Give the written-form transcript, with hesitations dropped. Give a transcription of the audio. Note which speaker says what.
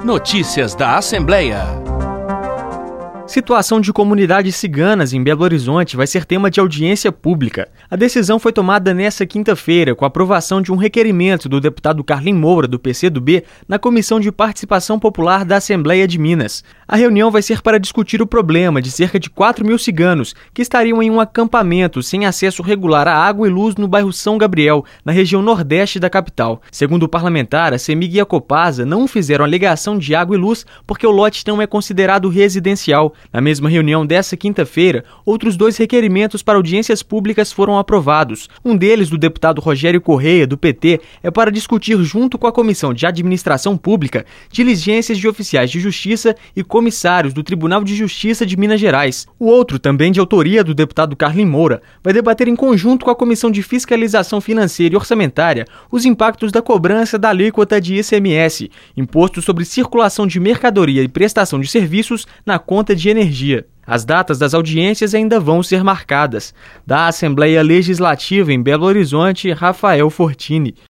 Speaker 1: Notícias da Assembleia.
Speaker 2: Situação de comunidades ciganas em Belo Horizonte vai ser tema de audiência pública. A decisão foi tomada nesta quinta-feira, com a aprovação de um requerimento do deputado Carlin Moura, do PCdoB, na Comissão de Participação Popular da Assembleia de Minas. A reunião vai ser para discutir o problema de cerca de 4.000 ciganos que estariam em um acampamento sem acesso regular à água e luz no bairro São Gabriel, na região nordeste da capital. Segundo o parlamentar, a CEMIG e a Copasa não fizeram alegação de água e luz porque o lote não é considerado residencial. Na mesma reunião desta quinta-feira, outros 2 requerimentos para audiências públicas foram aprovados. Um deles, do deputado Rogério Correia, do PT, é para discutir junto com a Comissão de Administração Pública diligências de oficiais de justiça e comissários do Tribunal de Justiça de Minas Gerais. O outro, também de autoria do deputado Carlin Moura, vai debater em conjunto com a Comissão de Fiscalização Financeira e Orçamentária os impactos da cobrança da alíquota de ICMS, Imposto sobre Circulação de Mercadoria e Prestação de Serviços, na conta de energia. As datas das audiências ainda vão ser marcadas. Da Assembleia Legislativa em Belo Horizonte, Rafael Fortini.